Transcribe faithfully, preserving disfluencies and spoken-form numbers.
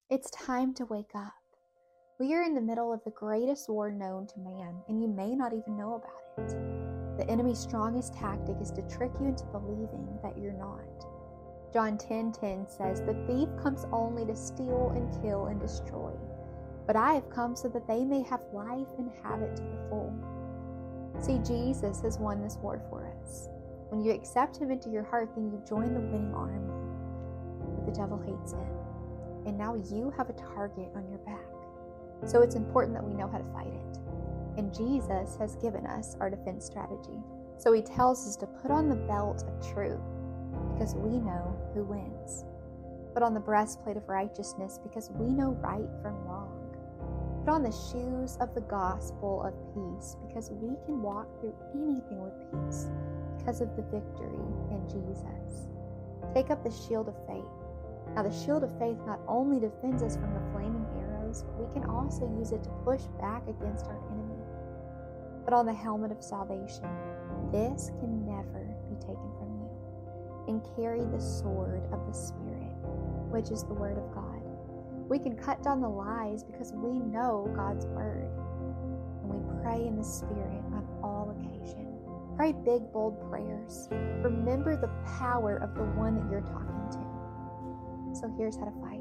It's time to wake up. We are in the middle of the greatest war known to man, and you may not even know about it. The enemy's strongest tactic is to trick you into believing that you're not. John ten ten says, "The thief comes only to steal and kill and destroy, but I have come so that they may have life and have it to the full." See, Jesus has won this war for us. When you accept him into your heart, then you join the winning army. But the devil hates it. And now you have a target on your back. So it's important that we know how to fight it. And Jesus has given us our defense strategy. So he tells us to put on the belt of truth because we know who wins. Put on the breastplate of righteousness because we know right from wrong. Put on the shoes of the gospel of peace because we can walk through anything with peace because of the victory in Jesus. Take up the shield of faith. Now, the shield of faith not only defends us from the flaming arrows, but we can also use it to push back against our enemy. Put on the helmet of salvation. This can never be taken from you. And carry the sword of the Spirit, which is the Word of God. We can cut down the lies because we know God's Word. And we pray in the Spirit on all occasion. Pray big, bold prayers. Remember the power of the one that you're talking to. So here's how to fight.